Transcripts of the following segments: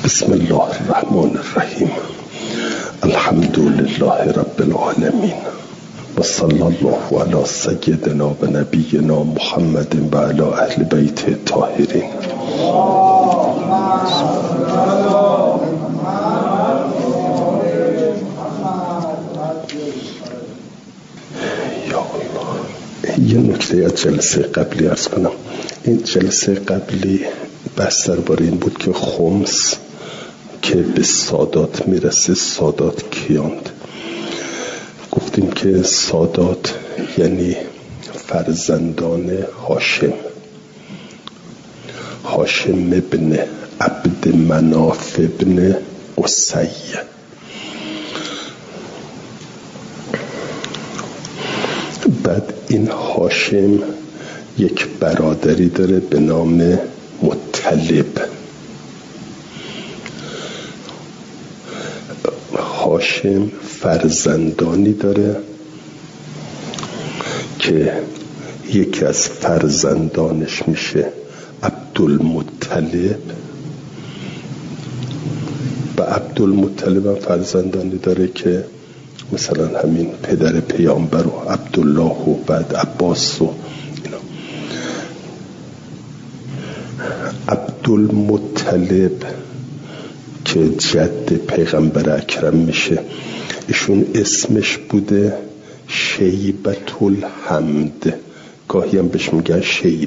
بسم الله الرحمن الرحیم. الحمد لله رب العالمین و صلی الله علی سیدنا و نبینا محمد و علی اهل بیت الطاهرین. یه نکته از جلسه قبلی عرض کنم. این جلسه قبلی بحث درباره این بود که خمس که به سادات میرسه سادات کیاند. گفتیم که سادات یعنی فرزندان هاشم ابن عبد مناف ابن قصی. بعد این هاشم یک برادری داره به نام مطلب. هاشم فرزندانی داره که یکی از فرزندانش میشه عبدالمطلب و عبدالمطلب هم فرزندانی داره که مثلا همین پدر پیامبر و عبدالله و بعد عباس و اینا. عبدالمطلب که جد پیغمبر اکرم میشه، ایشون اسمش بوده شیبة الحمد، گاهی هم بهش میگن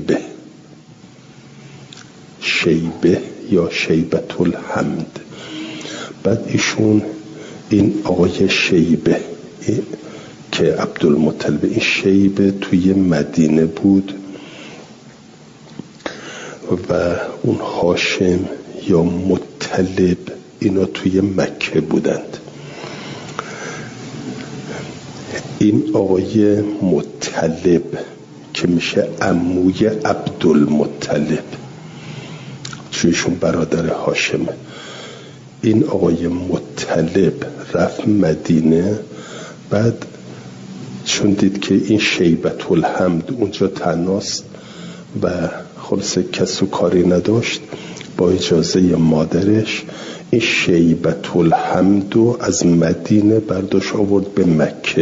شیبه یا شیبة الحمد. بعد ایشون این آقای شیبه که عبدالمطلب، این شیبه توی مدینه بود و اون هاشم یا مطلب اینا توی مکه بودند. این آقای مطلب که میشه عموی عبدالمطلب، چونشون برادر هاشمه، این آقای مطلب رفت مدینه. بعد چون دید که این شیبة الحمد اونجا تناست و خلاصه کس و کاری نداشت، با اجازه مادرش این شیبة الحمد رو از مدینه برداشت آورد به مکه.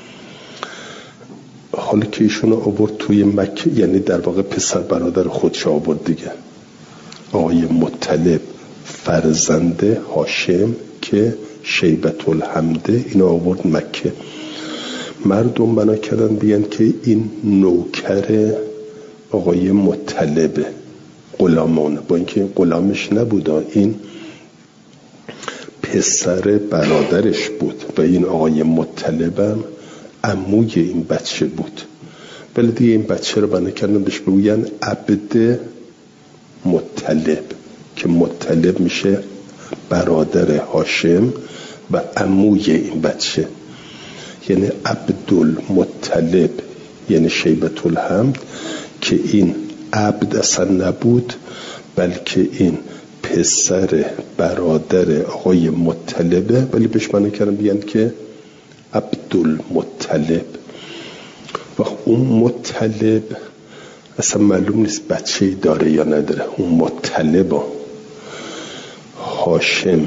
حالا که ایشون آورد توی مکه، یعنی در واقع پسر برادر خودش آورد دیگه. آقای مطلب فرزنده هاشم که شیبة الحمد اینو آورد مکه. مردم بنا کردن بیان که این نوکر آقای مطلبه، غلامانه، با اینکه غلامش نبود، این پسر برادرش بود و این آقای مطلبم عموی این بچه بود. ولی دیگه این بچه رو بنا کردن بهش بگوین عبد مطلب که مطلب میشه برادر هاشم و عموی این بچه، یعنی عبدالمطلب یعنی شیبة الحمد که این عبد اصلا نبود بلکه این پسر برادر آقای مطلبه، ولی بهش بنا کردن بیان که عبدالمطلب. و اون مطلب اصلا معلوم نیست بچه‌ای داره یا نداره. اون مطلب هاشم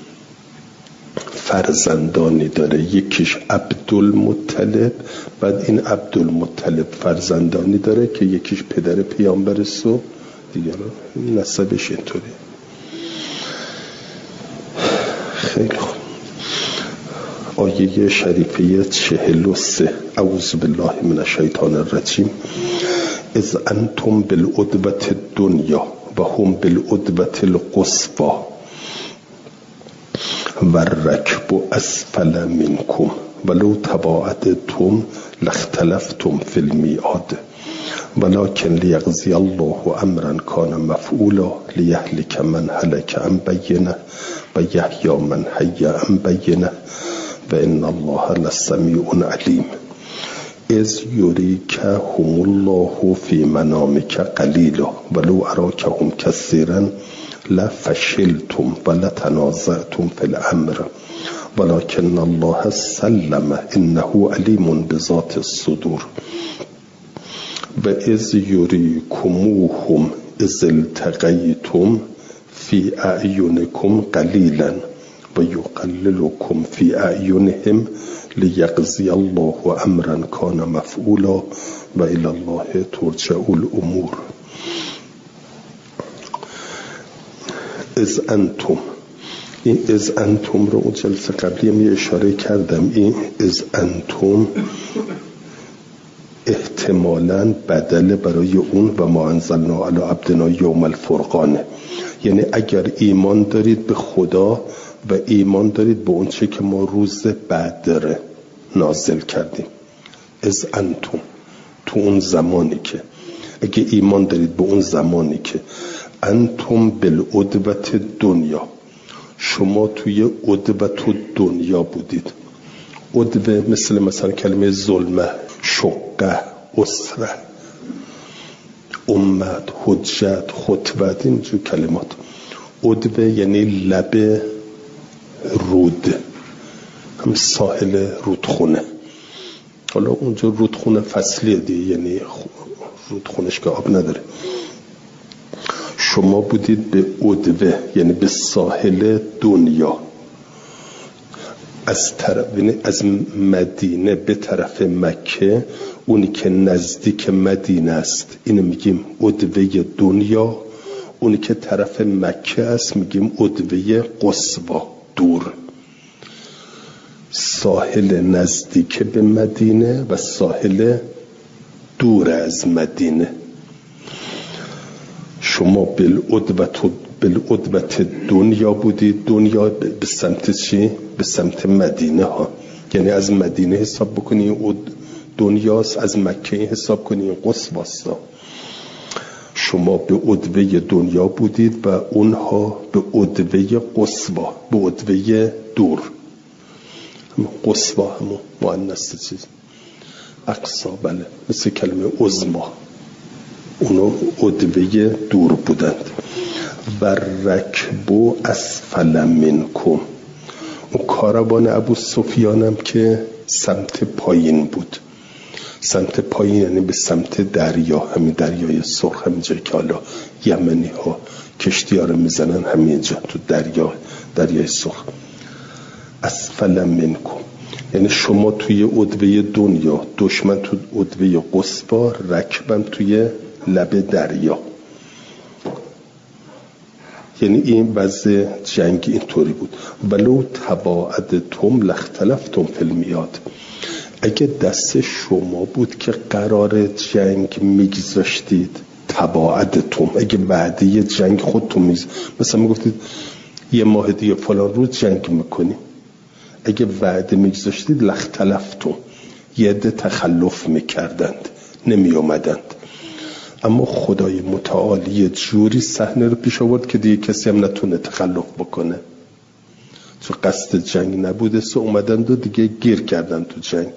فرزندانی داره، یکیش عبدالمطلب، بعد این عبدالمطلب فرزندانی داره که یکیش پدر پیامبر و دیگه نسبش اینطوری. خیلی خوب. آیه شریفه 43: اعوذ بالله من الشیطان الرجیم. اذ انتم بالعدوة الدنیا و هم بالعدوة القصوى و الرکب اسفل منکم ولو تواعدتم لاختلفتم فی المیعاد ولکن لیقضی الله امرا کان مفعولا لیهلک من هلک عن بینه و یحیی من حی عن بینه و ان الله لسمیع علیم. اذ یریکهم الله فی منامک قلیلا ولو اراکهم کثیرا لفشلتم ولتنازعتم فی الامر ولكن الله سلم انه علیم بذات الصدور. و اذ یریکموهم اذ التقیتم فی اعینکم قلیلا و یقللکم فی اعینهم لیقضی الله امرا کان مفعولا و الی الله ترجع الامور. از انتم، این از انتم رو اون جلسه قبلی هم اشاره کردم. این از انتم احتمالاً بدل برای اون و ما انزلنا علی عبدنا یوم الفرقان، یعنی اگر ایمان دارید به خدا و ایمان دارید به اون چه که ما روز بدر نازل کردیم. از انتم، تو اون زمانی که اگه ایمان دارید به اون زمانی که انتم بالعدوة دنیا، شما توی عدوة دنیا بودید. عدوه مثلا کلمه ظلمه، شقه، اسره، امت، حجت، خطبت، اینجور کلمات. عدوه یعنی لب رود، هم ساحل رودخونه. حالا اونجا رودخونه فصلیه دیگه، یعنی رودخونش که آب نداره. شما بودید به عدوه یعنی به ساحل دنیا، از مدینه به طرف مکه، اونی که نزدیک مدینه است اینو میگیم عدوه دنیا، اونی که طرف مکه است میگیم عدوه قصوا، دور. ساحل نزدیک به مدینه و ساحل دور از مدینه. شما بالعدوة دنیا بودید. دنیا به سمت چی؟ به سمت مدینه ها، یعنی از مدینه حساب بکنی دنیاست، از مکه حساب کنی قصواست. شما به عدوه دنیا بودید و اونها به عدوه قصوا، به عدوه دور. قصوا همون مؤنث چیز، اقصا، بله، مثل کلمه عظما، اونا عدوه دور بودند. و رکبو اسفل منکم، اون کاروان ابو سفیانم که سمت پایین بود. سمت پایین یعنی به سمت دریا، همین دریای سرخ، همینجا که حالا یمنی ها کشتی ها رو میزنن، همینجا تو دریای سرخ. اسفل منکم یعنی شما توی عدوه دنیا، دشمن تو عدوه قصوا، رکبم توی لب دریا. یعنی این وضع جنگ اینطوری بود. ولو تواعدتم لاختلفتم فی المیعاد، اگه دست شما بود که قرار جنگ میگذاشتید، تواعدتم، اگه وعده جنگ خودتون مثلا میگفتید یه ماه دیگه فلان روز جنگ میکنیم، اگه وعده میگذاشتید لاختلفتم، یه عده تخلف میکردند، نمی اومدند. اما خدای متعالی جوری صحنه رو پیش آورد که دیگه کسی هم نتونه تخلف بکنه، چون قصد جنگ نبوده، سو اومدند و دیگه گیر کردن تو جنگ.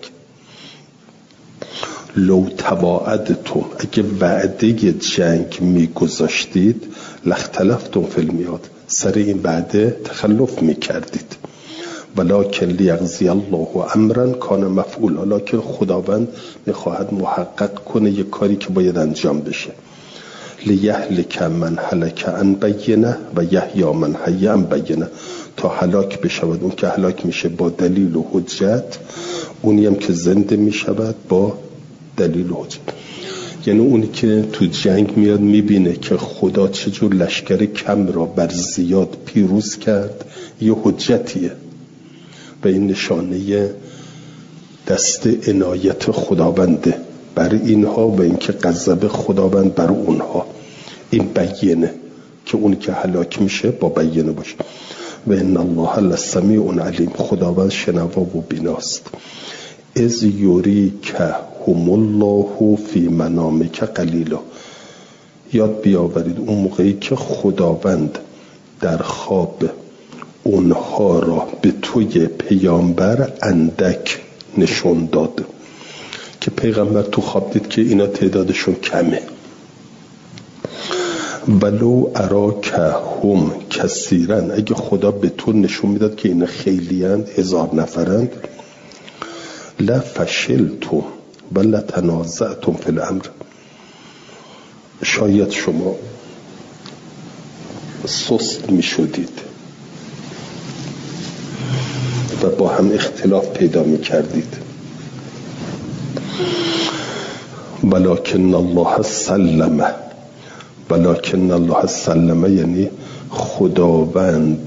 لو تواعدتم، اگه وعده جنگ میگذاشتید، لاختلفتم فی المیعاد، سر این وعده تخلف میکردید. ولکن لیقضی الله امرا کان مفعولا، لکن خداوند میخواهد محقق کنه یک کاری که باید انجام بشه. لیهلک من هلک عن بینه و یحیی من حی عن بینه، تا هلاک بشود اون که هلاک میشه با دلیل و حجت، اونی هم که زنده میشود با دلیل و حجت. یعنی اونی که تو جنگ میاد میبینه که خدا چجور لشکر کم را بر زیاد پیروز کرد، یه حجتیه و این نشانه دست عنایت خداونده بر اینها و اینکه غضب خداوند بر اونها. این بیانه که اونی که هلاک میشه با بیانه باشه. و ان الله لسمیع علیم، خداوند شنوا و بیناست. از یوریک هم الله فی منامک قلیلا، یاد بیاورید اون موقعی که خداوند در خواب اونها را به توی پیامبر اندک نشون داد، که پیغمبر تو خواب دید که اینا تعدادشون کمه. ولو اراک هم کثیرن، اگه خدا به تو نشون میداد که اینا خیلیند، 1000 نفرند، لفشلتم و لتنازعتم فی الامر، شاید شما سست می شدید و با هم اختلاف پیدا می کردید. ولکن الله سلم یعنی خداوند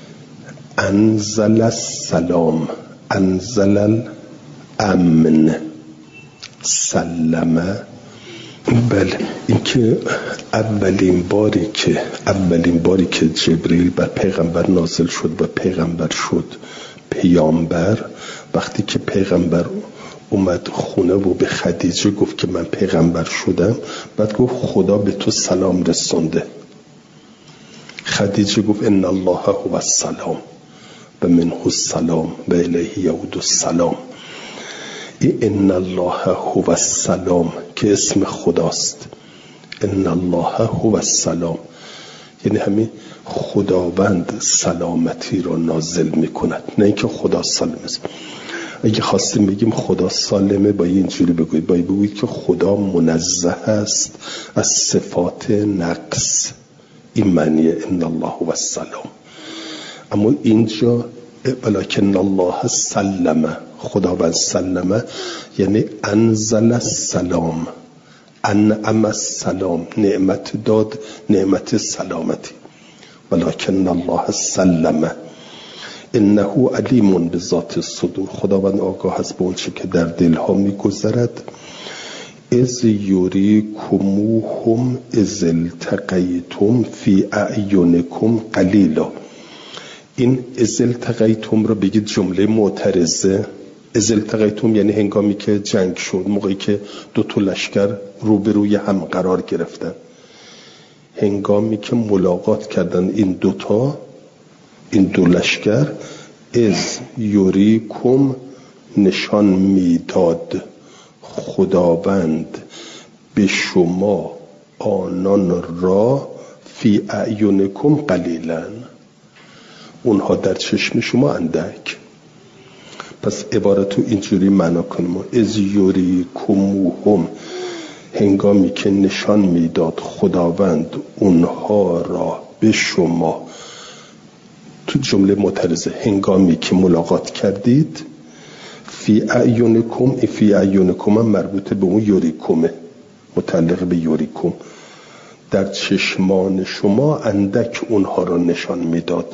انزل السلام، انزل الامن، سلم. بله، این که اولین باری که جبرئیل بر پیغمبر نازل شد و پیغمبر شد پیامبر، وقتی که پیغمبر اومد خونه و به خدیجه گفت که من پیغمبر شدم، بعد گفت خدا به تو سلام رسونده. خدیجه گفت ان الله هو السلام و منه السلام و الیه یعود السلام. ان الله هو السلام که اسم خداست، ان الله هو السلام یعنی همین خداوند سلامتی را نازل میکند، نه اینکه خدا سالم است. اگه خواستیم بگیم خدا سالمه با اینجوری بگویید که خدا منزه است از صفات نقص، این معنیه ان الله هو السلام. اما اینجا ولکن الله سلم، خداوند سلمه یعنی انزل السلام، انعم السلام، نعمت داد، نعمت سلامتی. ولکن الله سلم انه علیم بذات الصدور، خداوند آگاه است به اون چه که در دلها میگذرد. اذ یریکموهم اذ التقیتم فی اعینکم قلیلا. این اذ التقیتم رو بگید جمله معترضه. اذ التقیتم یعنی هنگامی که جنگ شد، موقعی که دو تا لشکر روبروی هم قرار گرفتن، هنگامی که ملاقات کردن این دو لشکر، از یوریکم نشان میداد خداوند به شما آنان را فی اعینکم قلیلا، اونها در چشم شما اندک. پس عبارتو اینجوری معنا کنیم، از یوریکموهم هنگامی که نشان میداد خداوند اونها را به شما، تو جمله معترضه، هنگامی که ملاقات کردید، فی اعینکم، فی اعینکم هم مربوط به اون یوریکمه، متعلق به یوریکم، در چشمان شما اندک اونها را نشان میداد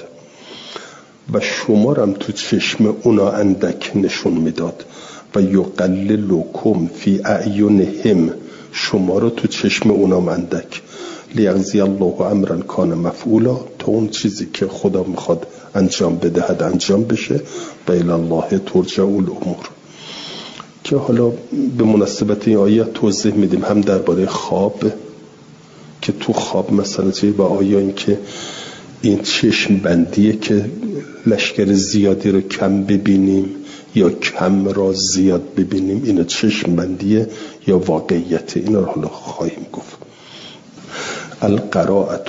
و شما را هم تو چشم اونا اندک نشون میداد. و یقللکم فی اعینهم، شما را تو چشم اونا اندک. لیقضی الله امرا کان مفعولا، تا اون چیزی که خدا میخواد انجام بدهد انجام بشه. و الی الله ترجع الامور، که حالا به مناسبت این آیه توضیح میدیم، هم درباره خواب که تو خواب مثلا چه، و آیا این که این چشم بندیه که لشکر زیادی رو کم ببینیم یا کم را زیاد ببینیم، این چشم بندیه یا واقعیت، این رو حالا خواهیم گفت. القراءة،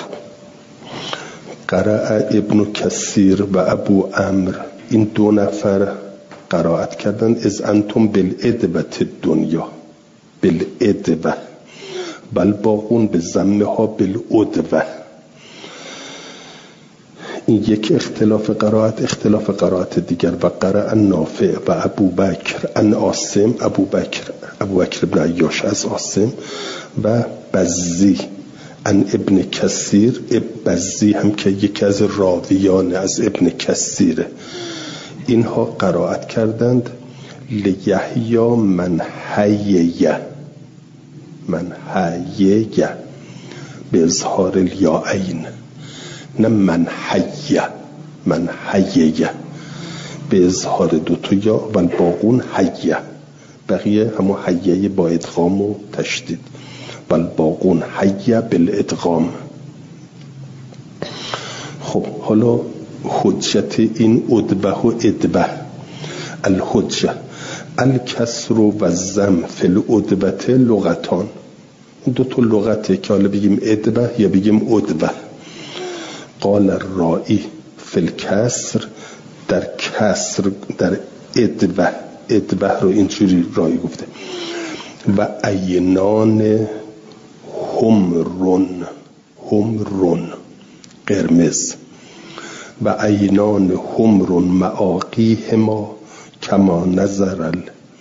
قرأ ابن کثیر و ابو عمرو، این دو نفر قرائت کردن از انتم بالعدوة الدنیا، بالعدوة، بل باقون به ضمها بالعدوة. این یک اختلاف قرائت دیگر. و قرأ نافع و ابو بکر ان عاصم، ابو بکر ابن عیاش از عاصم، و بزی ان ابن کثیر، بزی هم که یکی از راویان از ابن کثیره، اینها قرائت کردند لیحیی من حییه به اظهار الیاءین، نه من حییه به اظهار دوتا یا، و الباقون حییه، بقیه همون حییه با ادغام و تشدید، و الباقون حییه بالادغام. خب حالا حجت این ادبه و ادبه. الحجه الکسر و ضم فی الادبه لغتان، این دو تا لغته که حالا بگیم ادبه یا بگیم ادبه. قال الرائی فی الکسر، در کسر، در ادبه رو اینجوری رایی گفته. و عینان همرون، قرمز. و عینان حمر معاقیهما کما نظر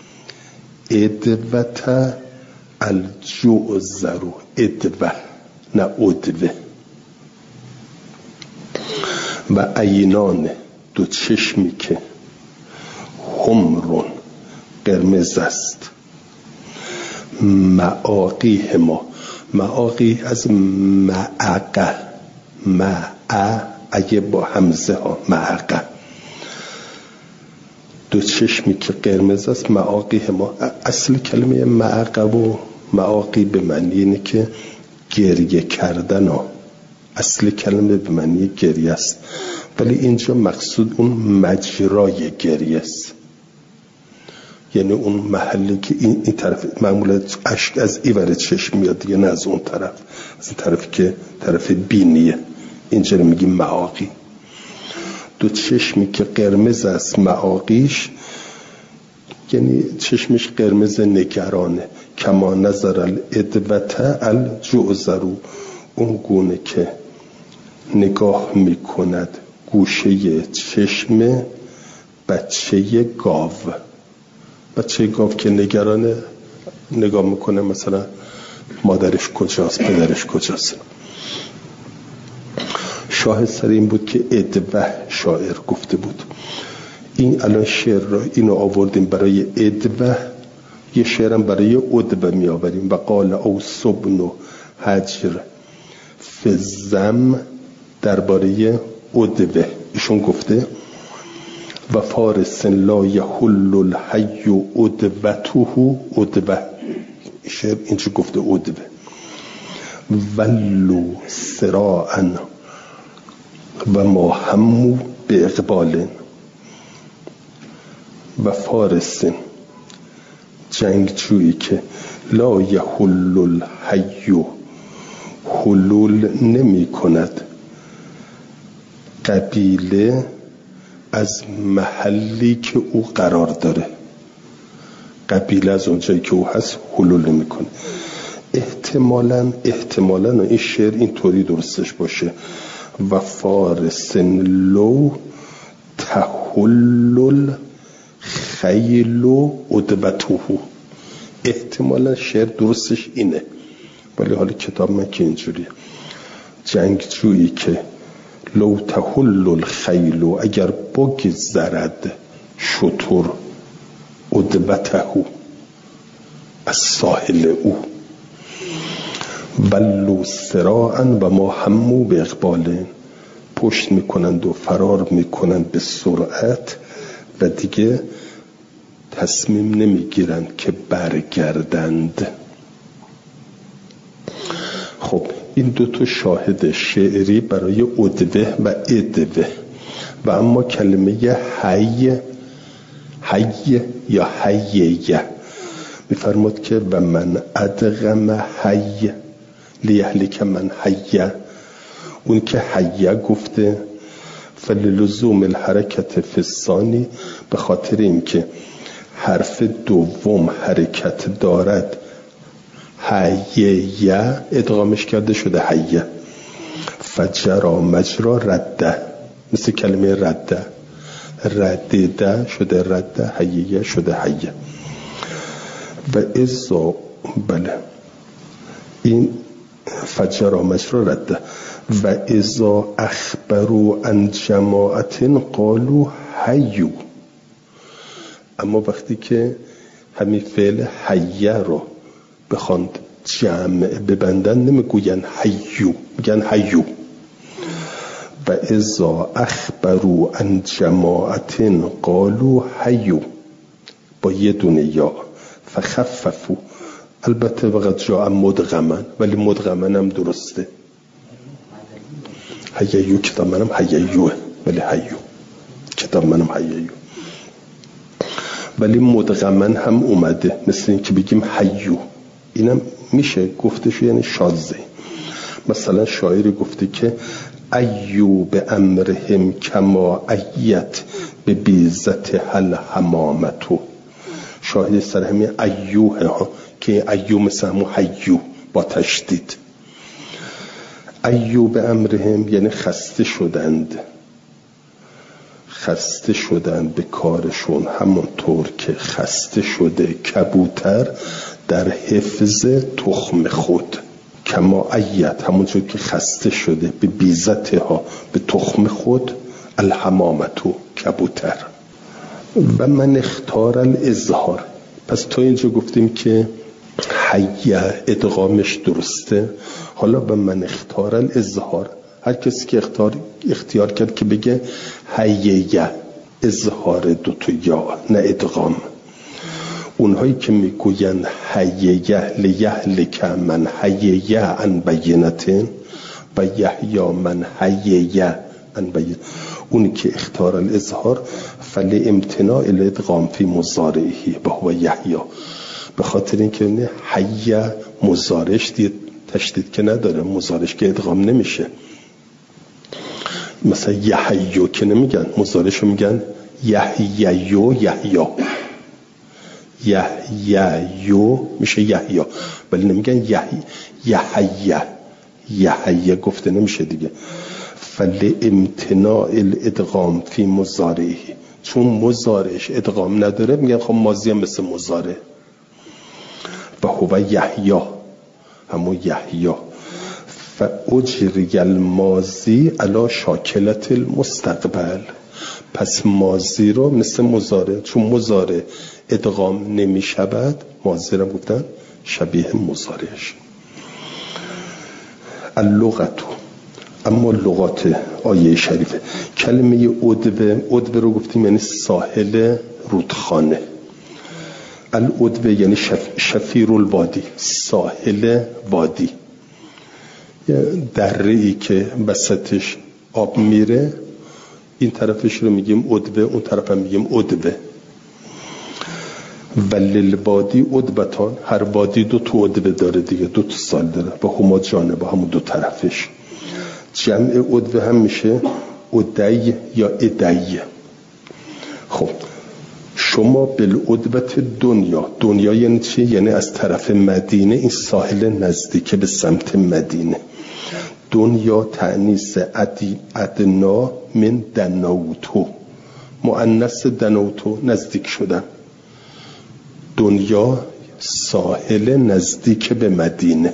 الادوة الجعذر. ادوه نه ادوه. و عینان دو چشمی که حمر قرمز است، معاقیهما، معاقی از معقه، اگه با همزه ها، معقه، دو چشمی که قرمز است. معاقیهما، اصل کلمه معقه و معاقی به معنی اینه که گریه کردن ها. اصل کلمه به معنی گریه است، ولی اینجا مقصود اون مجرای گریه است، یعنی اون محلی که این طرف معمولا اشک از این ور چشم میاد دیگه، نه از اون طرف، از این طرف که طرف بینیه. اینجا میگیم معاقی. دو چشمی که قرمز است، معاقیش یعنی چشمش قرمز نگرانه. کما نظر الادوة الجعذر، اون گونه که نگاه میکند گوشه چشم بچه گاو. بچه گاو که نگرانه نگاه میکنه مثلا مادرش کجاست، پدرش کجاست. شاهد سر این بود که ادوه شاعر گفته بود. این الان شعر را اینو آوردیم برای ادوه، یه شعرم برای ادوه می آوریم. و قال او سبن حجر فزم، درباره ادوه ایشون گفته و فارس لا یحل الحی ادوته. ادوه شعر اینجا گفته ادوه. ولو سراعا و ما همو به اقبال. و فارس جنگجویی که لا یحل الحی، حلول نمی کند قبیله از محلی که او قرار داره. قبیله از اونجایی که او هست حلول نمی کنه. احتمالاً این شعر این طوری درستش باشه و فارس لو تحل الخیل ادوته. احتمالاً شعر درستش اینه، ولی حالا کتاب من که اینجوریه. جنگجویی که لو تحل الخیل، اگر بگذرد شتر ادوته از ساحل او. ولو سراعا و ما همو به اقبال، پشت میکنند و فرار میکنند به سرعت و دیگه تصمیم نمیگیرند که برگردند. خب این دوتا شاهد شعری برای ادوه و ادوه. و اما کلمه حی یا حیه میفرماد که و من ادغم حی لیهلک من حیه. اون که حیه گفته فللزوم الحرکت فی الثانی، به خاطر اینکه حرف دوم حرکت دارد، حیه ادغامش کرده شده حیه. فجرا مجرا رده، مثل کلمه رده، ردیده شده رده، حیه شده حیه. و ازا بله این فجرا مجرا رده. و ازا اخبرو عن جماعت قالو حیو، اما وقتی که همین فعل حیه رو بخواند جمع ببندن نمیگوین حیو، میگن حیو. و ازا اخبرو عن جماعت قالو حیو با یه دونه یا. فخففو، البته وقت جا مدغمن، ولی مدغمن هم درسته. حییو کتاب منم حییوه، ولی حیو کتاب منم حییو. ولی مدغمن هم اومده، مثل این که بگیم حیو. اینم میشه گفتشو، یعنی شازه. مثلا شاعری گفته که ایو به امرهم کما ایت به بیزت هل حمامتو. شاهد سر همین ایوه ها که ایو مثل همون حیو با تشدید. ایوب امرهم یعنی خسته شدند به کارشون، همونطور که خسته شده کبوتر در حفظ تخم خود. کما ایت همونطور که خسته شده به بیزتها به تخم خود، الحمامتو کبوتر. و من اختار الاظهار. پس تا اینجا گفتیم که حیه ادغامش درسته. حالا به من اختار الاظهار، هر کسی که اختیار کرد که بگه حیه، اظهار دوتا یا نه ادغام. اونهایی که میگوین حیه لیهلک من حیه عن بینتن و یحیی من حیه عن بینتن، اونی که اختار الاظهار فل امتناع الادغام فی مضارعه و هو یحیی، به خاطر اینکه حیه مضارعش دید تشدید که نداره، مضارعش که ادغام نمیشه. مثلا یحیی که نمیگن، مضارعشو میگن یحییو یحیی، یحییو میشه یحیی، ولی نمیگن یحیی گفته نمیشه دیگه. فل امتناع الادغام فی مضارعه، چون مضارعش ادغام نداره میگن خب ماضی هم مثل مضارع. و هو یحیی، همون یحیی. فاجری الماضی علی شاکلت المستقبل، پس ماضی رو مثل مضارع، چون مضارع ادغام نمی شود، ماضی رو گفتن شبیه مضارعش. اللغت، اما لغات آیه شریفه. کلمه ادوه رو گفتیم یعنی ساحل رودخانه. الادوه یعنی شفیر الوادی، ساحل وادی، دره‌ای که وسطش آب میره، این طرفش رو میگیم ادوه، اون طرف هم میگیم ادوه. وللوادی ادبتان، هر وادی دو تا ادوه داره دیگه، دو تا سال داره، با هما جانب، با همون دو طرفش. جمع ادوه هم میشه ادی یا ادی. خب شما بالعدبت دنیا یعنی چی؟ یعنی از طرف مدینه، این ساحل نزدیک به سمت مدینه. دنیا تأنیث ادنا من دنوتو، مؤنث دنوتو، نزدیک شدن. دنیا ساحل نزدیک به مدینه.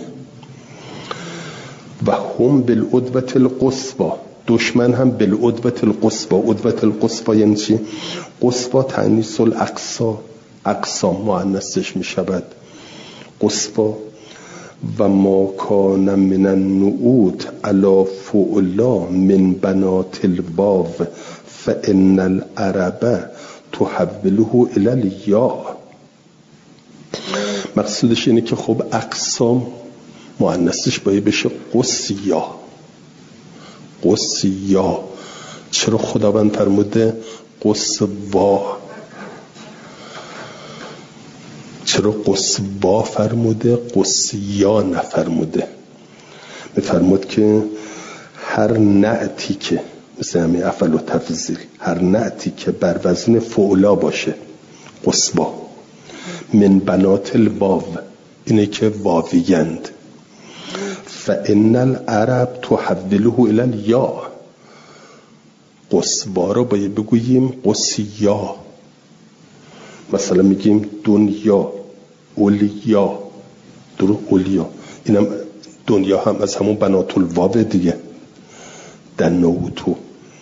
و هم بالعدبت القصوی، دشمن هم بالعدبت القصوی. عدبت القصوی یعنی چی؟ قصوی تأنیث الاقصا، اقصا مؤنثش می شود قصوی. و ما کان من النعود علی فعلا من بنات الواو فان العرب تحوله الی الیا. مقصودش اینه که خب اقسام مؤنثش باید بشه قصیا. چرا خداوند فرموده قصوا؟ چرا قصوا فرموده قصیا نفرموده؟ میفرمود که هر نعتی که مثل همین افعل و تفضیل، هر نعتی که بر وزن فعلا باشه قصوا، من بنات الواو، اینه که واویند، فان العرب تحوله الی الیا، قصوا رو باید بگوییم قصیا. مثلا میگیم دنیا، اولیا، اولیا، اینم دنیا هم از همون بنات الواو دیگه، دنوتو.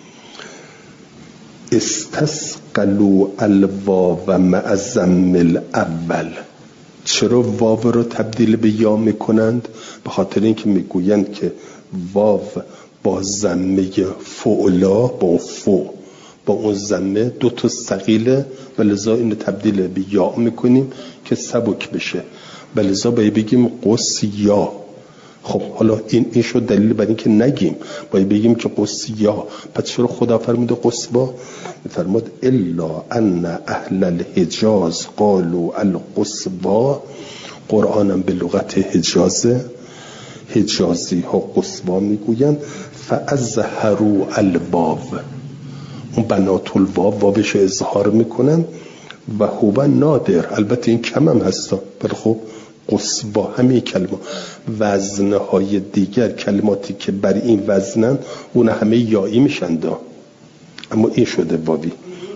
استثقلوا الواو مع الضم الاول، چرا واو رو تبدیل به یا میکنند؟ به خاطر اینکه میگویند که واو با ضمه فعلا، با اون ضمه دو تا ثقیله و لذا اینو تبدیل به یا میکنیم که سبک بشه، و لذا باید بگیم قصیا. خب حالا این شد دلیل بر این که نگیم، باید بگیم که قصیا. پس چرا خدا فرموده قصبا؟ فرمود الا ان اهل الحجاز قالوا القصبا، قرآنم به لغت حجازی ها قصبا میگوین. فازهروا الواو، اون بنات الواو واوش اظهار میکنن. و هو نادر، البته این کم هم هستا، ولی خب قصوا همین کلمه وزنهای دیگر کلماتی که بر این وزنن اون همه یایی میشن دا، اما این شده واوی.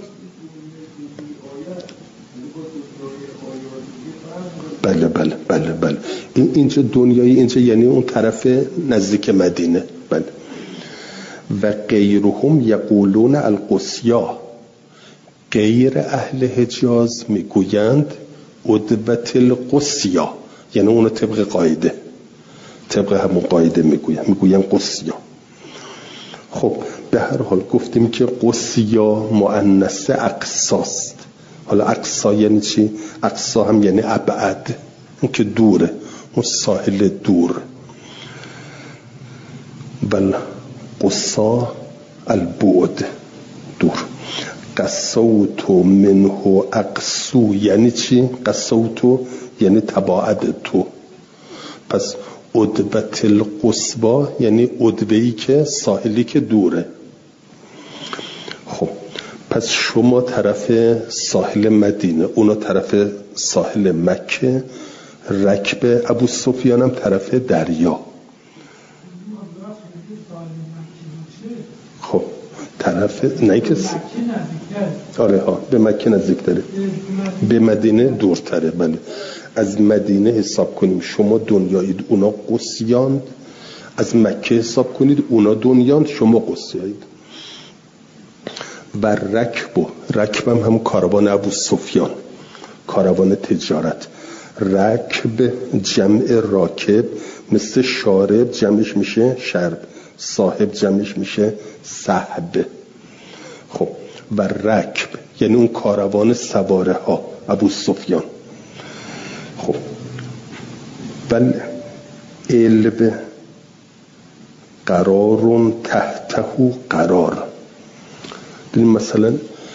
بله بله بله بله اینجا دنیایی، اینجا یعنی اون طرف نزدیک مدینه. بله. و غیرهم یقولون القصیا، غیر اهل حجاز میگویند ادبت القصیا، یعنی اونو طبق قاعده، طبق همون قاعده میگوین قصیا. خب به هر حال گفتیم که قصیا مؤنث اقصاست. حالا اقصا یعنی چی؟ اقصا هم یعنی ابعد، اون که دوره، اون ساحل دور. بل قصا البعد، دور. قصوتو منه اقصو یعنی چی؟ قصوتو یعنی تباعد تو. پس ادبت القصبا یعنی ادبهی که ساحلی که دوره. خب پس شما طرف ساحل مدینه، اونا طرف ساحل مکه، رکب ابو سفیان هم طرف دریا. خب طرف نه که آره ها به مکه نزدیک‌تره، به مدینه دورتره. بله از مدینه حساب کنیم شما دنیایید، اونا قصیاند. از مکه حساب کنید اونا دنیاند، شما قصیایید. و رکب هم کاروان ابو سفیان، کاروان تجارت. رکب جمع راکب، مثل شارب جمعش میشه شرب، صاحب جمعش میشه صحب. خب و رکب یعنی اون کاروان سواره ها ابو سفیان. خب بل علب قرارون تحته قرار. ببین مثلا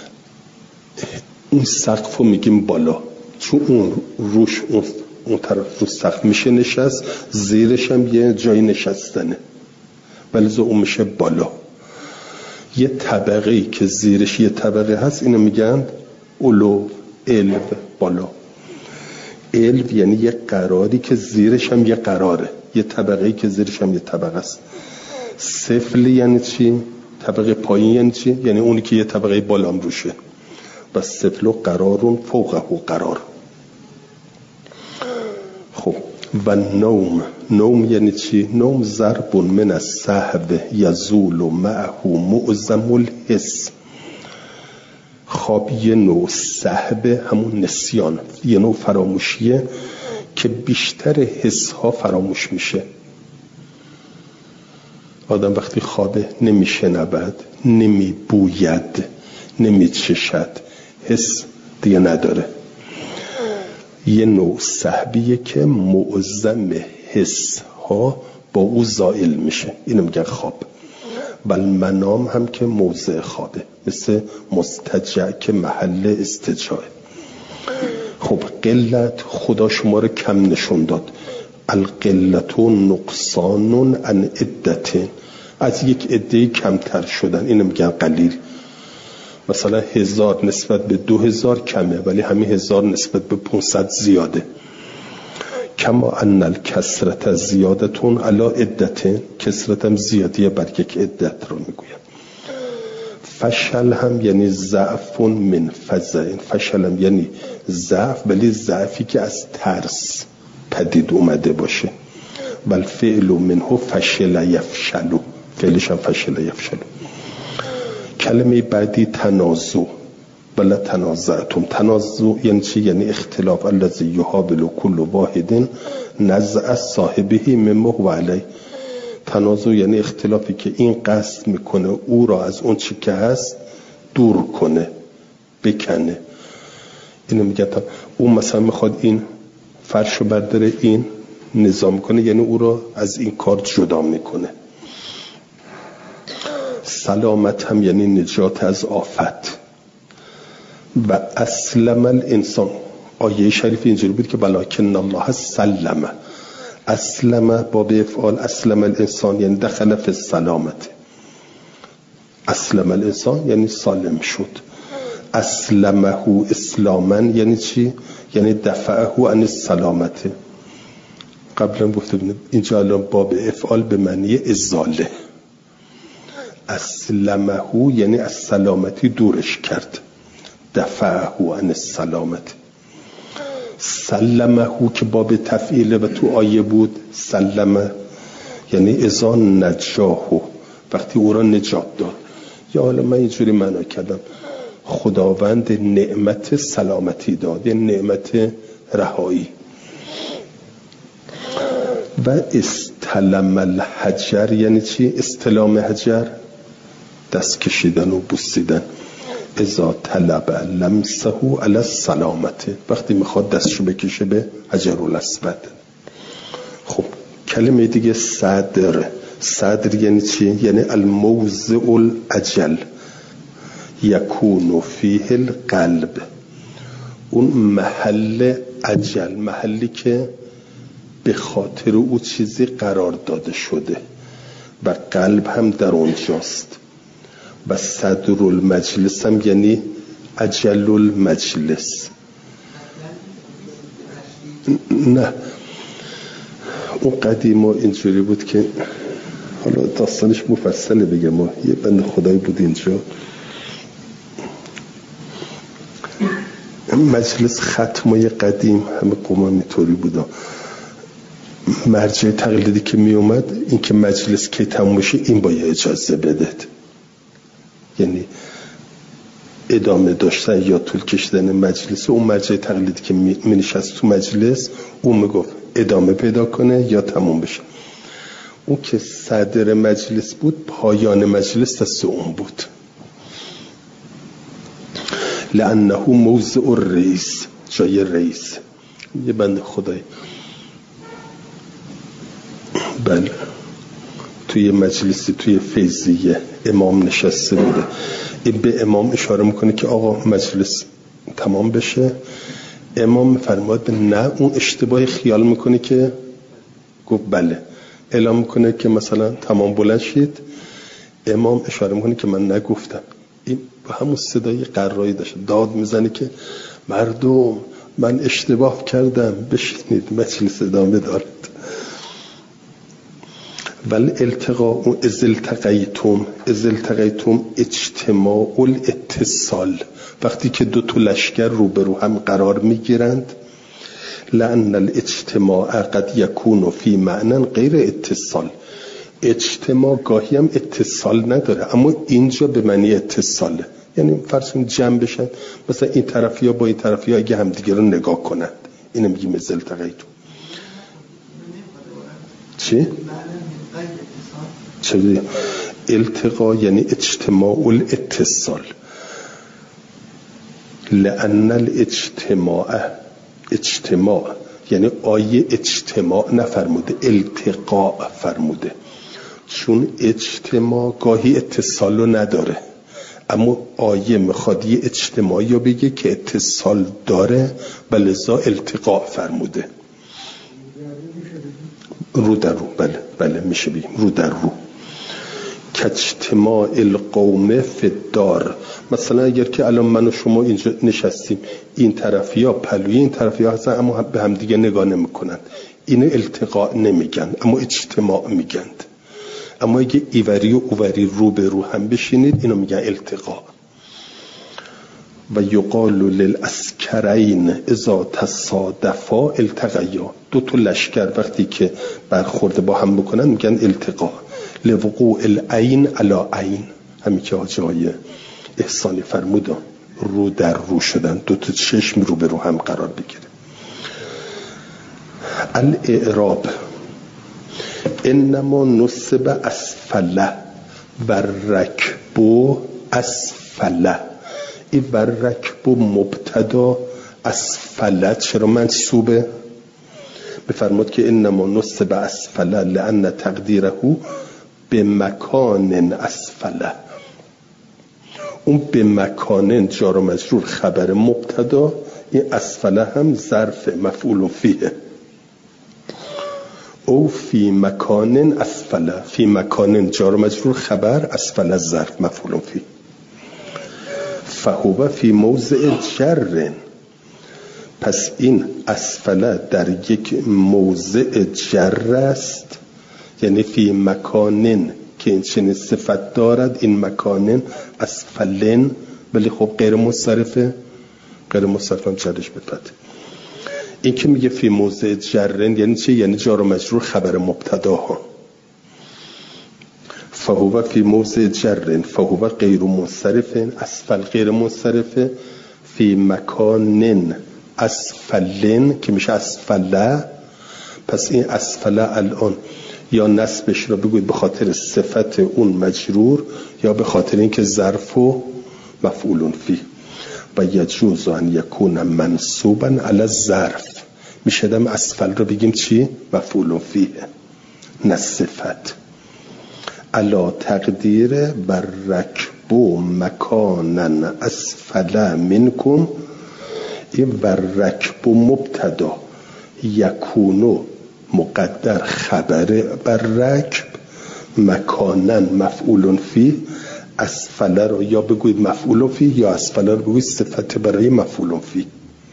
این سقف رو میگیم بالا، چون اون روش اون طرف رو سقف میشه نشست، زیرش هم یه جای نشستنه، ولی اون میشه بالا. یه طبقه‌ای که زیرش یه طبقه هست اینو میگن علو، علو، بالا. علو یعنی یه قراری که زیرش هم یه قراره، یه طبقه‌ای که زیرش هم یه طبقه است. سفل یعنی چی؟ طبقه پایین یعنی چی؟ یعنی اونی که یه طبقه بالام روشه. و سفل و قرارون فوقه و قرار. خب و نوم یعنی چی؟ نوم ضرب من السهو یزول معه معظم الحس. خواب یه نوع سهو، همون نسیان، یه نوع فراموشیه که بیشتر حس ها فراموش میشه. آدم وقتی خوابه نمیشنود، نمیبوید، نمیچشد، حس دیگه نداره. یه نوع سهویه که معظم حس ها با او زائل میشه، اینو میگن خواب. بل منام هم که موضع خوابه، مثل مستجع که محل استجاعه. خب قلت خدا شما رو کم نشون داد. القلت نقصان عن عدت، از یک عده کمتر شدن، اینو میگن قلیل. مثلا 1000 نسبت به 2000 کمه، ولی همین 1000 نسبت به 500 زیاده. کما ان الکسرت زیادتون علی عدت، کسرت هم زیادیه بر یک عدت رو میگویم. فشل هم یعنی ضعف من فزع، فشل هم یعنی ضعف، ولی ضعفی که از ترس پدید اومده باشه. بل فعل منه فشل یفشلو، فعلش هم فشل یفشلو. کلمه بعدی تنازع. بلا تنازعتم. تنازع یعنی چی؟ یعنی اختلاف. الذی یحاول کل واحد نزع صاحبه مما هو علیه. تنازع یعنی اختلافی که این قصد میکنه او را از اون چی که هست دور کنه، بکنه. اینو میگه اون مثلا میخواد این فرشو برداره، این نظام کنه، یعنی او را از این کار جدا میکنه. سلامت هم یعنی نجات از آفت. و اسلم الانسان، آیه شریف اینجوری بود که ولکن الله سلم. اسلم باب افعال، اسلم الانسان یعنی دخل فی السلامت. اسلم الانسان یعنی سالم شد. اسلمه اسلاما یعنی چی؟ یعنی دفعه عن السلامت. قبلا گفته بودیم اینجا الان باب افعال به معنی ازاله. اسلمه یعنی از سلامتی دورش کرد، دفعه عن السلامت. سلمه که باب تفعیله و تو آیه بود، سلمه یعنی اذا نجاهو، وقتی او را نجات داد. یا حالا من اینجوری معنا کردم خداوند نعمت سلامتی داد، یعنی نعمت رهایی. و استلم الحجر یعنی چی؟ استلام حجر دست کشیدن و بوسیدن. اذا طلب لمسه علی السلامت، وقتی میخواد دستشو بکشه به حجر الاسود. خب کلمه دیگه صدر. صدر یعنی چی؟ یعنی الموضع الاجل یکون فیه القلب، اون محل اجل، محلی که به خاطر او چیزی قرار داده شده و قلب هم در اونجاست. و صدر المجلس هم یعنی اجل المجلس. نه اون قدیم اینجوری بود که حالا داستانش مفصله بگم. یه بند خدایی بود اینجا مجلس ختمای قدیم، همه قوم هم اینطوری بودن. مرجع تقلیدی که می اومد این که مجلس که تموم بشه این باید اجازه بدهد، یعنی ادامه داشتن یا طول کشیدن مجلس. اون مرجع تقلیدی که می نشست تو مجلس اون میگفت ادامه پیدا کنه یا تموم بشه. اون که صدر مجلس بود پایان مجلس دست اون بود، لانه موضع الرئیس، جای رئیس. یه بند خدایی بله توی مجلسی توی فیضیه امام نشسته بوده، این به امام اشاره میکنه که آقا مجلس تمام بشه. امام فرماد نه، اون اشتباه خیال میکنه که گفت بله. اعلام میکنه که مثلا تمام بلند شید، امام اشاره میکنه که من نگفتم. این با همون صدای قرایی داشت داد میزنه که مردم من اشتباه کردم، بشینید مجلس ادامه دارد. ولی التقاء از التقیتم اجتماع الاتصال، وقتی که دو تا لشکر روبرو هم قرار میگیرند. لأن الاجتماع قد یکون فی معنی غیر اتصال، اجتماع گاهی هم اتصال نداره اما اینجا به معنی اتصاله. یعنی فرض کن جمع بشن، مثلا این طرفی ها با این طرفی ها اگه همدیگه رو نگاه کنند، اینو میگیم از التقیتم. چی؟ چه التقا یعنی اجتماع الاتصال. لأن اجتماع یعنی آیه اجتماع نفرموده، التقاء فرموده، چون اجتماع گاهی اتصال رو نداره اما آیه میخواد یه اجتماعی رو بگه که اتصال داره و لذا التقاء فرموده. رو در رو، بله میشه بگیم رو در رو. کاجتماع القوم فی الدار، مثلا اگر که الان من و شما اینجا نشستیم، این طرفی ها پلوی این طرفی ها هستن اما به هم دیگه نگاه نمی کنند، اینو التقاء نمیگن اما اجتماع میگند. اما اگه ایوری و اووری رو به رو هم بشینید اینو میگن التقاء. و یقال للعسکرین اذا تصادفا التقیا، دو تا لشکر وقتی که برخورد با هم بکنن میگن التقاء. لوقوع العین علی عین، همین که حاجی احسانی فرمودن رو در رو شدن، دو تا چشم رو به رو هم قرار بگیره. الاعراب انما نصب اسفله بر رکب اسفله، این بر رکب مبتدا اسفله چرا منصوبه؟ بفرمود که انما نصب اسفله لان تقدیره به مکان اسفله، اون به مکان جار و مجرور خبر مبتدا، این اسفله هم ظرف مفعول فیه. او فی مکان اسفله، فی مکان جار و مجرور خبر، اسفله ظرف مفعول فیه. فهو فی موضع جر، پس این اسفله در یک موضع جر است، یعنی فی مکانن که این چنین صفت دارد، این مکانن اسفلن، ولی خب غیر مصرفه، غیر مصرف هم جرش به فتح. این که میگه فی موضع جرن یعنی چه؟ یعنی جار و مجرور خبر مبتدا ها. فهو فی موضع جرن فهو غیر منصرف، اسفل غیر منصرفه، فی مکانن اسفلن که میشه اسفله. پس این اسفله الان یا نسبش را بگوید به خاطر صفت اون مجرور یا به خاطر اینکه ظرف و مفعول فی. و یجوز ان یکون منصوبا علی الظرف، میشه دم اسفل رو بگیم چی؟ مفعول فیه نه صفت. علا تقدیر بر رکبو مکانا اسفل منکم، این بر رکبو مبتدا، یکونو مقدر خبر بر رکب، مکانا مفعول فی، اسفل رو یا بگوید مفعول فی یا اسفل رو بگوید صفت برای مفعول فی.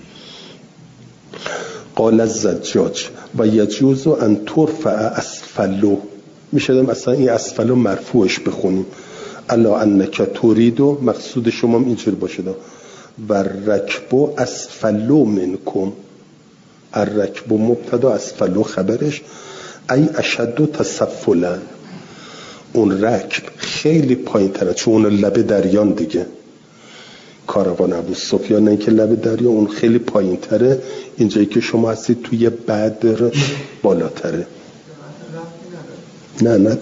قال الزجاج و یجوز ان ترفع اسفلو، میشه اصلا این اسفلو مرفوعش بخونیم، الا انک توریدو، مقصود شما اینجور باشه و رکبو اسفلو منکم، الرکبو مبتدا اسفلو خبرش، ای اشدو تسفلن، اون رکب خیلی پایین تره، چون اون لبه دریان دیگه، کاروان ابو سفیان، نه اینکه لبه دریا، اون خیلی پایین تره، اینجایی که شما هستید توی بدر بالاتره. نه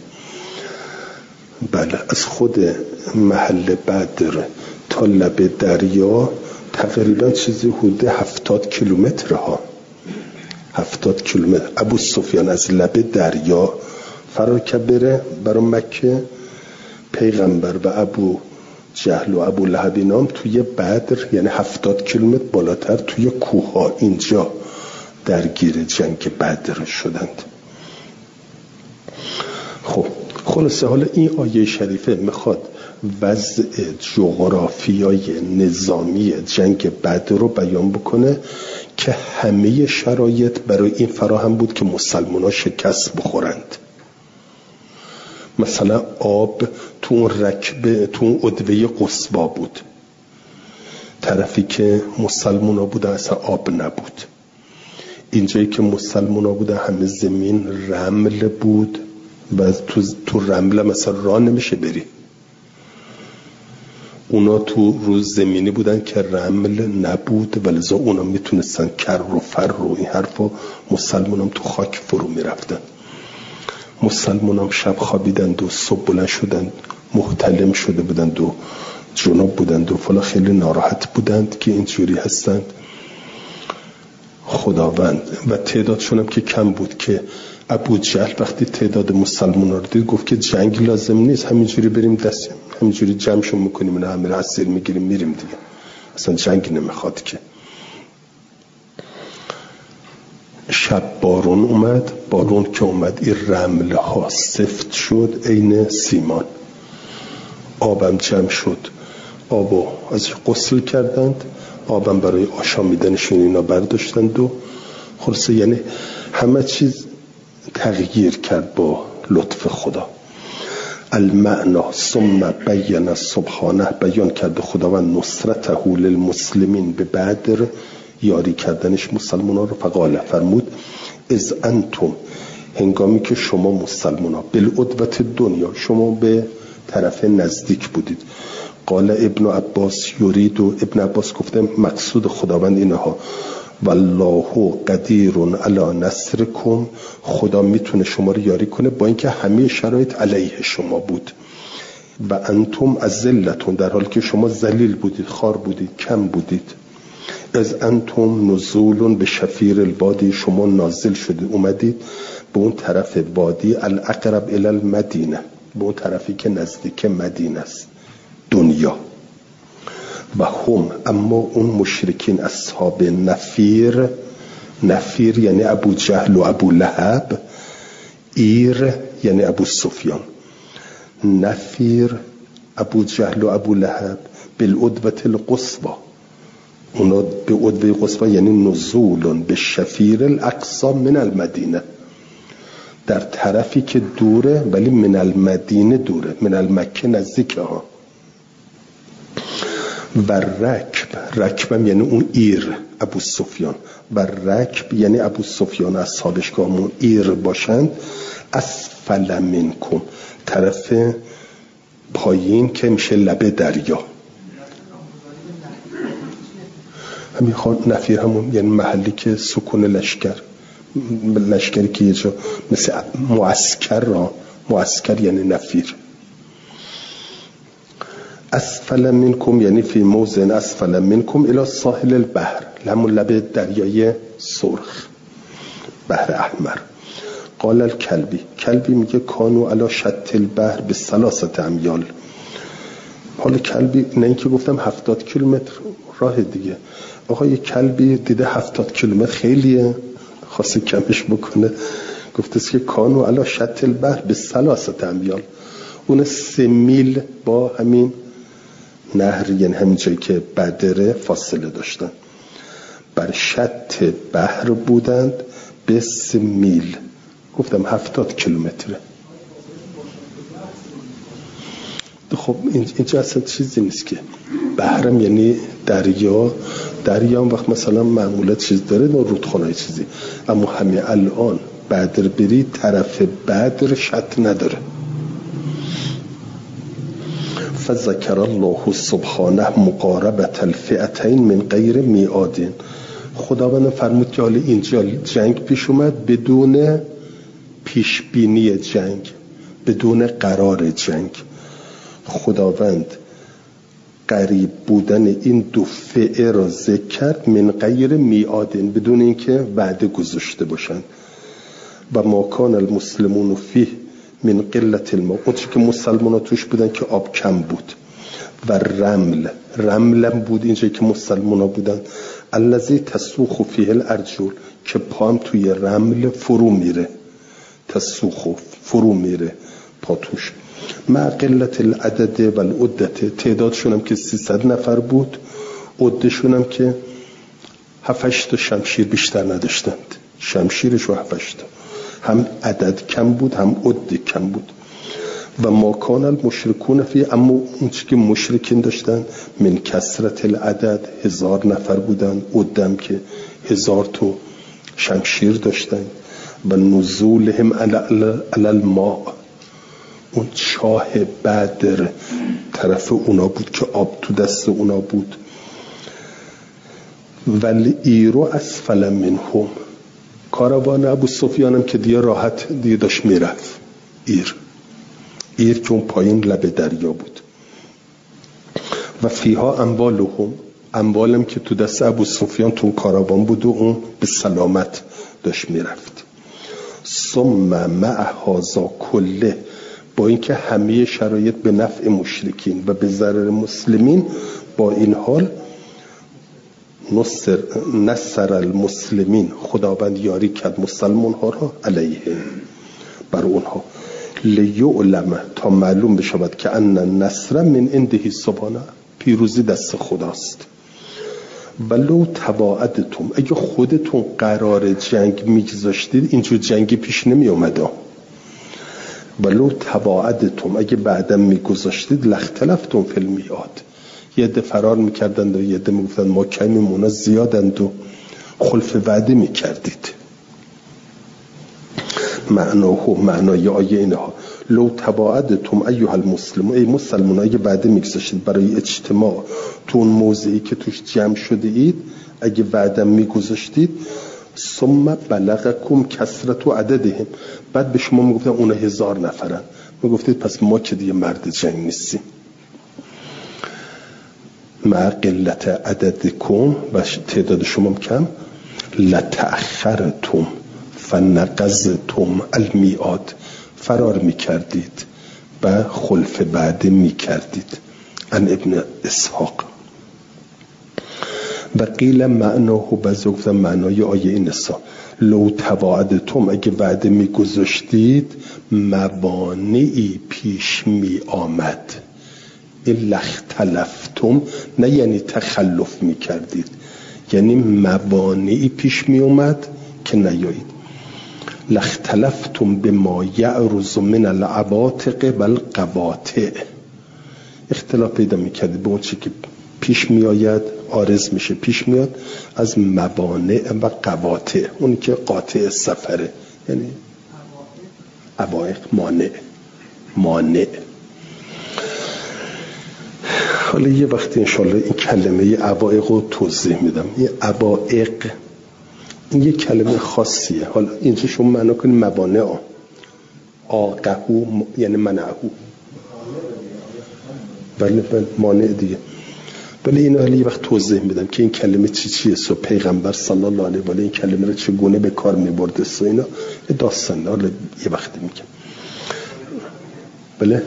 بله، از خود محل بدر تا لبه دریا تقریبا چیزی حدود 70 کیلومتر ها، 70 کیلومتر. ابو سفیان از لبه دریا فرار که بره برای مکه، پیغمبر و ابو جهل و ابو لهب اینام توی بدر، یعنی 70 کیلومتر بالاتر توی کوه ها اینجا درگیر جنگ بدر شدند. خب خلاصه حالا این آیه شریفه میخواد وضع جغرافیای نظامی جنگ بدر رو بیان بکنه که همه شرایط برای این فراهم بود که مسلمان ها شکست بخورند. مثلا آب تو اون رکبه، تو اون عدوه قصبا بود، طرفی که مسلمان ها بودن اصلا آب نبود. اینجایی که مسلمان ها بودن همه زمین رمل بود و تو رمل مثلا راه نمیشه بری. اونا تو روز زمینی بودن که رمل نبود، ولذا اونا میتونستن کر و فر و این حرفا، مسلمان هم تو خاک فرو میرفتن. مسلمان هم شب خوابیدند و صبح بلند شدند، محتلم شده بودند و جنوب بودند و فلا، خیلی ناراحت بودند که اینجوری هستند. خداوند و تعدادشون هم که کم بود که ابو جهل وقتی تعداد مسلمان رو دید گفت که جنگ لازم نیست، همینجوری بریم دست همینجوری جمعشون میکنیم، نه همین اسیر میگیریم میریم دیگه، اصلا جنگ نمیخواد که. شب بارون اومد، بارون که اومد این رمله ها سفت شد عین سیمان، آبم جمع شد، آبو از غسل کردند، آبم برای آشامیدنشون اینا برداشتند و خلاصه یعنی همه چیز تغییر کرد با لطف خدا. المعنا ثم بین سبحانه، بیان کرد خداوند نصرته للمسلمین به بدر، یاری کردنش مسلمان ها رو. فقال فرمود از انتم، هنگامی که شما مسلمان ها، بالعدوة دنیا، شما به طرف نزدیک بودید. قال ابن عباس یرید، و ابن عباس گفته مقصود خداوند اینها، والله قدیر علی نصرکم، خدا میتونه شما رو یاری کنه با اینکه همه شرایط علیه شما بود. و انتم اذلتون، در حالی که شما ذلیل بودید، خار بودید، کم بودید. از انتم نزولون به شفیر البادی، شما نازل شدید، اومدید به اون طرف وادی، الاقرب الی المدینه، به اون طرفی که نزدیک مدینه است، دنیا. و هم، اما اون مشرکین اصحاب نفیر، نفیر یعنی ابو جهل و ابو لهب، ایر یعنی ابو سفیان، نفیر ابو جهل و ابو لهب، بالعدوة القصوى، اونا به عدوه قصبا یعنی نزول به شفیر الاقصا من المدینه، در طرفی که دوره ولی من المدینه دوره، من المکه نزدیکه ها. و رکبم یعنی اون ایر ابو سفیان، و رکب یعنی ابو سفیان اصحابش که همون ایر باشند. اسفل منکم طرف پایین که میشه لبه دریا. همین نفیر همون یعنی محلی که سکون لشکری که یه جا مثل معسکر یعنی نفیر. اسفل منکم یعنی فی موضع اسفل منکم الی ساحل البحر، همون لبه دریای سرخ بحر احمر. قال الکلبی میگه کانو علی شط البحر به 3 امیال. حالا کلبی نه اینکه گفتم 70 کیلومتر راه دیگه، آقا یه کلبی دیده 70 کیلومتر خیلیه، خواسته کمش بکنه، گفته که کانو علی شط البحر به 3 امیال، اون 3 میل با همین نهر یعنی همین جایی که بدره فاصله داشتن، بر شط بحر بودند به 3 میل. گفتم 70 کیلومتره. خب اینجا اصلا چیزی نیست که بحرم یعنی دریا هم وقت مثلا معمولت چیز داره نه رودخانه چیزی، اما همین الان بدر بری طرف بدر شط نداره. فذکر الله سبحانه مقاربت الفئتین من غیر میعاد. خداوند فرمود که حالا اینجا جنگ پیش اومد بدون پیش بینی جنگ، بدون قرار جنگ. خداوند قریب بودن این 2 فئه را ذکر کرد من غیر میعاد، بدون اینکه وعده گذاشته باشند. و ما کان المسلمون فیه من قلت الماء، اون چی که مسلمان توش بودن که آب کم بود. و رمل بود اینجایی که مسلمان بودن. الذی تسوخ فیه الارجل، که پام توی رمل فرو میره، تسوخ فرو میره پا توش. مع قلت العدد و العدت، تعدادشون هم که 300 نفر بود، عدهشون هم که 7-8 تا شمشیر بیشتر نداشتند، شمشیرش و 7-8 تا، هم عدد کم بود هم عده کم بود. و ما کان المشرکون فی، اما اون چی که مشرکین داشتن من کثرت العدد 1000 نفر بودن، عدم که 1000 تا شمشیر داشتن. و نزولهم علی الماء، اون چاه بدر طرف اونا بود که آب تو دست اونا بود. ولی ایرو اسفل منهم، کاروان ابو سفیانم که دیگه راحت دیگه داشت میرفت. ایر که اون پایین لب دریا بود. و فیها اموالم که تو دست ابو سفیان تو کاروان بود و اون به سلامت داشت میرفت. ثم مع هذا کله، با اینکه همه شرایط به نفع مشرکین و به ضرر مسلمین، با این حال نصر المسلمین، خداوند یاری کرد مسلمان ها را علیه بر اونها. لیعلم، تا معلوم بشود که ان النصر من عنده سبحانه، پیروزی دست خداست. ولو تواعدتم، اگه خودتون قرار جنگ میگذاشتید اینجور جنگی پیش نمی اومده. ولو تواعدتم، اگه بعدم میگذاشتید لاختلفتم فی المیعاد، یه عده فرار میکردند و یه عده میگفتند ما کمیم اونا زیادند و خلف وعده میکردید. معنای آیه اینها لو تواعدتم ایها المسلمون، ای مسلمان اگه وعده میگذاشتید برای اجتماع تو اون موضعی که توش جمع شده اید، اگه وعده میگذاشتید، ثم بلغکم کثرت عددهم، بعد به شما میگفتن اونا 1000 نفرن، میگفتید پس ما که دیگه مرد جنگ نیستیم. مع قلت عددکم، و تعداد شما کم، لتأخرتم فنقضتم المیعاد، فرار میکردید و خلف بعده میکردید. ان ابن اسحاق. و قیل معناه، بعضی گفتن معنای آیه این است، لو تواعدتم، اگه وعده میگذاشتید موانعی پیش می آمد، این لختلفتم نه یعنی تخلف میکردید، یعنی موانعی پیش میومد که نیایید. لختلفتم بما یعرض من العواتق والقواطع، اختلاف پیدا میکردید به اون چی که پیش میآید، عارض میشه، پیش میاد از موانع و قواطع. اونی که قاطع سفره یعنی عوائق، مانع. حالا یه وقتی انشالله این کلمه عوائق رو توضیح میدم. این عوائق این یه کلمه خاصیه. حالا اینجا شما معنا کنید موانع، آقهو یعنی منعهو، بله مانع دیگه. ولی این حالا یه وقت توضیح میدم که این کلمه چیه سو پیغمبر صلی الله علیه و آله این کلمه رو چگونه به کار میبرده سو اینا داستان. حالا یه وقتی میگم. بله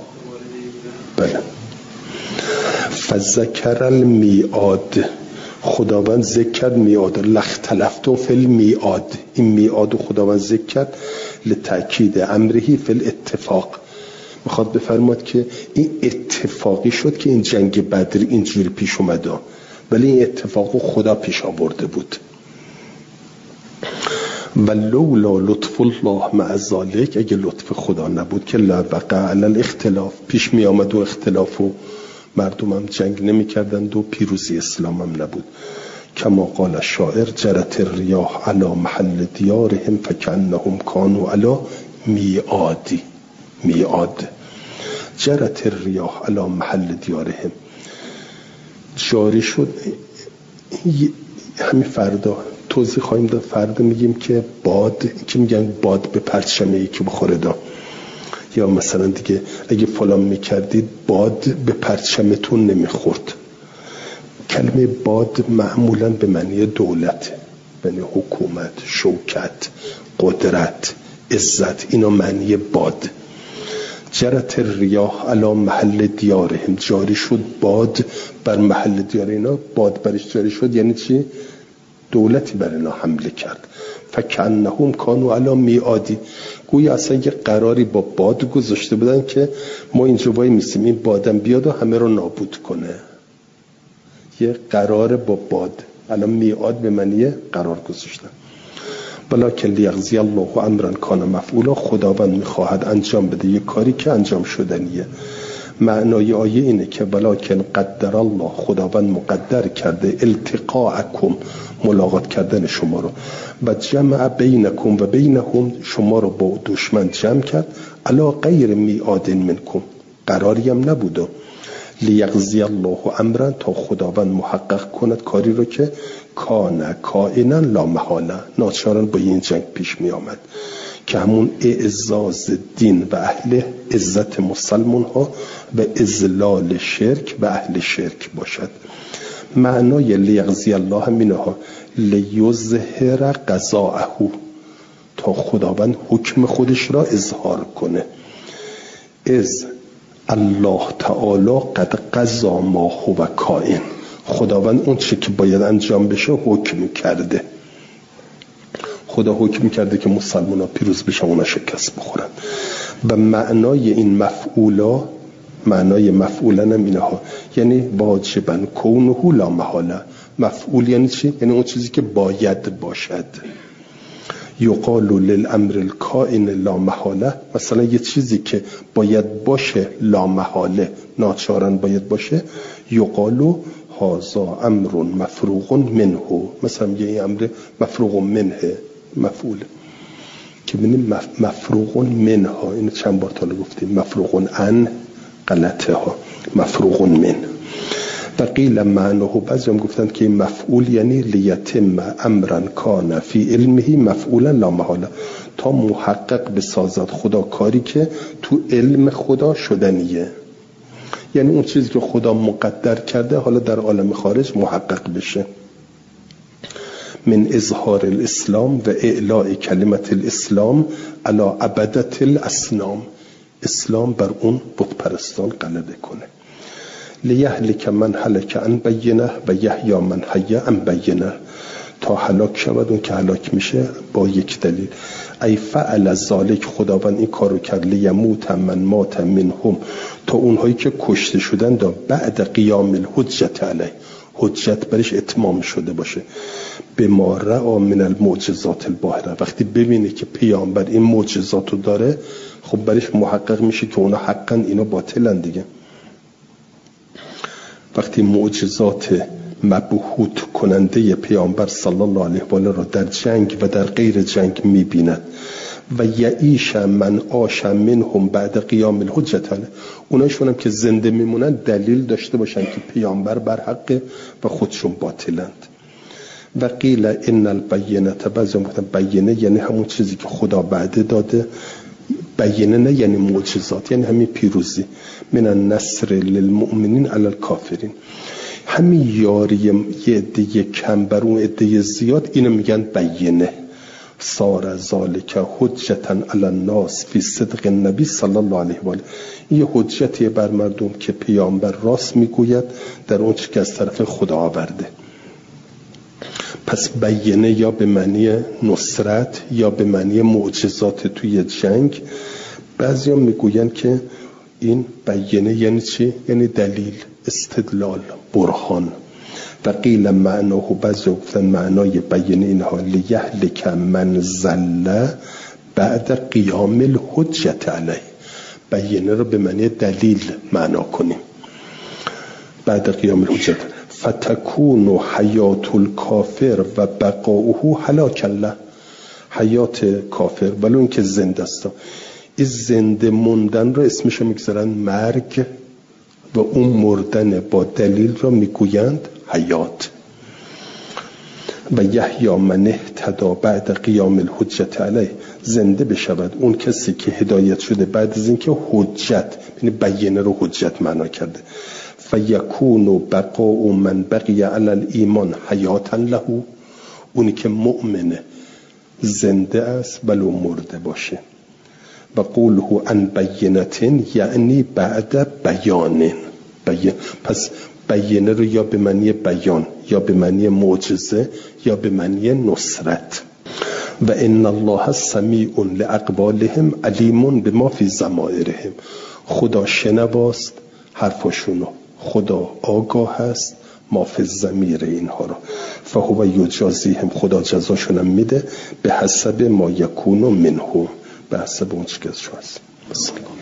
فذکر المیعاد، خداوند ذکر میعاد. لختلفتم فی المیعاد، این میعاد خداوند ذکر لتأکید امرهی فی الاتفاق. میخواد بفرماد که این اتفاقی شد که این جنگ بدر اینجوری پیش اومده، ولی این اتفاق خدا پیش آورده بود. و لولا لطف الله مع ذلک، اگه لطف خدا نبود که لا وقع علی الاختلاف، پیش می آمد و اختلاف و مردم هم جنگ نمی کردند و پیروزی اسلام هم نبود. کما قال شاعر جرت الریاح علی محل دیارهم فکأنهم کانوا علی میعاد. جرت الریاح علی محل دیارهم، جاری شد. همین فردا توضیح خواهیم داد. فردا میگیم که باد، که میگن باد به پرچمه ای که بخوره دا، یا مثلا دیگه اگه فلان میکردید باد به پرچمتون نمیخورد. کلمه باد معمولا به معنی دولت، یعنی حکومت، شوکت، قدرت، عزت، اینا معنی باد. جرت الریاح علی محل دیارهم، جاری شد باد بر محل دیار اینا. باد برش جاری شد یعنی چی؟ دولتی بر اینا حمله کرد. فکأنهم کانوا علی میعاد، گویا اصلا یه قراری با باد گذاشته بودن که ما اینجا وای میسیم این بادم بیاد و همه رو نابود کنه. یه قرار با باد. الان میعاد به معنی قرار گذاشتن. ولکن لیقضی الله امرا کان مفعولا، خداوند میخواهد انجام بده یک کاری که انجام شدنیه. معنای آیه اینه که ولکن قدر الله، خداوند مقدر کرده التقاءکم، ملاقات کردن شما رو، و جمع بینکم و بینهم، شما رو با دشمن جمع کرد. علی غیر میعاد منکم، قراری هم نبوده. لیقضی الله امرا، تا خداوند محقق کند کاری رو که کان کائنا لا محاله، ناچارن با این جنگ پیش می آمد، که همون اعزاز دین و اهل، عزت مسلمان ها و اذلال شرک و اهل شرک باشد. معنای لیقضی الله همینه ها، لیظهر قضاءه، تا خداوند حکم خودش را اظهار کنه. از الله تعالی قد قضا ما هو کائن، خداوند اون چه که باید انجام بشه حکم کرده. خدا حکم کرده که مسلمان ها پیروز بشن، اونا شکست بخورن. و معنای این مفعولا، معنای مفعولا هم اینه ها، یعنی واجبا کونه لا محاله. مفعول یعنی چی؟ یعنی اون چیزی که باید باشد. یقال للامر الکائن لا محاله، مثلا یه چیزی که باید باشه لا محاله، ناچارن باید باشه، یقال هذا امر مفروغ منه، مثلا یه امر مفروغ منه، مفعول که ببینیم مفروغ منها، اینو چند بار تا گفتیم، مفروغ عن غلطه ها، مفروغ من. و قیل معناه، بعضی هم گفتند که مفعول یعنی لیتم امرا کان فی علمه مفعولا لا محاله، تا محقق بسازد خدا کاری که تو علم خدا شدنیه. یعنی اون چیزی که خدا مقدر کرده حالا در عالم خارج محقق بشه. من اظهار الاسلام و اعلاء کلمت الاسلام علی عبدت الاصنام، اسلام بر اون بت پرستان غلبه کنه. لیهلک من هلک عن بینه و یحیی من حی عن بینه، تا هلاک شود. اون که هلاک میشه با یک دلیل، ای فعل ذالک، خداوند این کارو کرد، لیموت من مات منهم، تا اونهایی که کشته شدن دا بعد قیام الحجت علیه، حجت برش اتمام شده باشه، به ما رأى من المعجزات الباهره، وقتی ببینه که پیامبر این معجزاتو داره، خب برش محقق میشه که اونا حقا اینا باطلن دیگه. وقتی معجزات مبهوت کننده پیامبر صلی الله علیه و آله را در جنگ و در غیر جنگ میبیند و یعیش من عاش منهم بعد قیام الحجت علیه، اونایشون هم که زنده میمونن دلیل داشته باشن که پیامبر بر حق و خودشون باطلند. و قیل ان البینه، بعضی گفتن بینه یعنی همون چیزی که خدا وعده داده، بینه نه یعنی معجزات، یعنی همین پیروزی، من النصر للمؤمنین علی الکافرین، همین یاری یه عده کم بر اون عده زیاد، اینو میگن بینه. صار ذالک حجتا علی الناس فی صدق النبی صلی الله علیه و آله، این یه حجتیه بر مردم که پیامبر راست میگوید در اون چیزی که از طرف خدا آورده. پس بینه یا به معنی نصرت یا به معنی معجزات توی جنگ. بعضیا میگوین که این بینه یعنی چی؟ یعنی دلیل، استدلال، برهان. و قیل معناه، بعضی گفتن معنای بینه اینها لیهلک من زل بعد قیام الحجت علیه، بینه رو به معنی دلیل معنا کنیم، بعد قیام الحجت. فتکون حیات الکافر و بقاؤه هلاک الله، حیات کافر ولو این که زنده است، این زنده موندن رو اسمشو میگذارن مرگ و اون مردن با دلیل رو میگویند حیات. و یحیی من اهتدی بعد قیام الحجت علیه، زنده بشود اون کسی که هدایت شده بعد از اینکه حجت، یعنی بینه رو حجت معنا کرده. فیکون بقاء من بقی علی الایمان حیاتا له، اونی که مؤمنه زنده است ولو مرده باشه. و قوله عن بینة یعنی بعد بیان، پس بینه رو یا به معنی بیان یا به معنی معجزه یا به معنی نصرت. و ان الله سمیع لاقوالهم علیم بما فی ضمائرهم، خدا شنواست حرفاشونو، خدا آگاه است ما فی الضمیر اینها رو. فهو یجازیهم، خدا جزاشون میده به حسب ما یکون منه، به حسب اون چیزش هست.